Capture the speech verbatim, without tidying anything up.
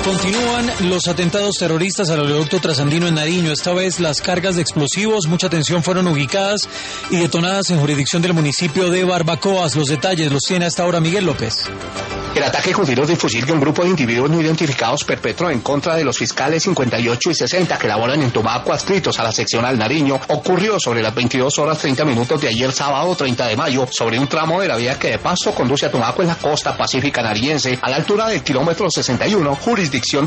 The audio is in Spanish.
Continúan los atentados terroristas al oleoducto trasandino en Nariño. Esta vez las cargas de explosivos, mucha atención, fueron ubicadas y detonadas en jurisdicción del municipio de Barbacoas. Los detalles los tiene hasta ahora Miguel López. El ataque con tiros de fusil que un grupo de individuos no identificados perpetró en contra de los fiscales cincuenta y ocho y sesenta que laboran en Tumaco adscritos a la seccional Nariño ocurrió sobre las veintidós horas treinta minutos de ayer sábado treinta de mayo sobre un tramo de la vía que de paso conduce a Tumaco en la costa pacífica nariñense a la altura del kilómetro sesenta y uno, jurisdicción